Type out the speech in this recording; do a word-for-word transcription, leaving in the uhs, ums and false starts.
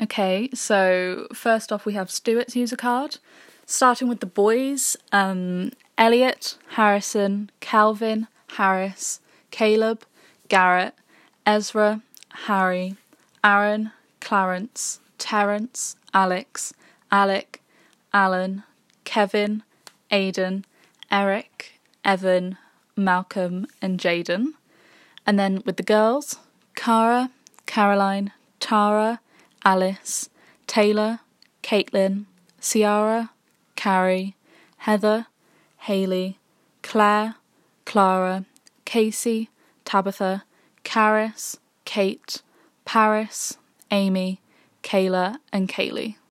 Okay, so first off we have Stuart's user card. Starting with the boys, um, Elliot, Harrison, Calvin, Harris, Caleb, Garrett, Ezra, Harry, Aaron, Clarence, Terence, Alex, Alec, Alan, Kevin, Aidan, Eric, Evan, Malcolm and Jaden. And then with the girls, Cara, Caroline, Tara, Alice, Taylor, Caitlin, Ciara, Carrie, Heather, Hayley, Claire, Clara, Casey, Tabitha, Caris, Kate, Paris, Amy, Kayla and Kaylee.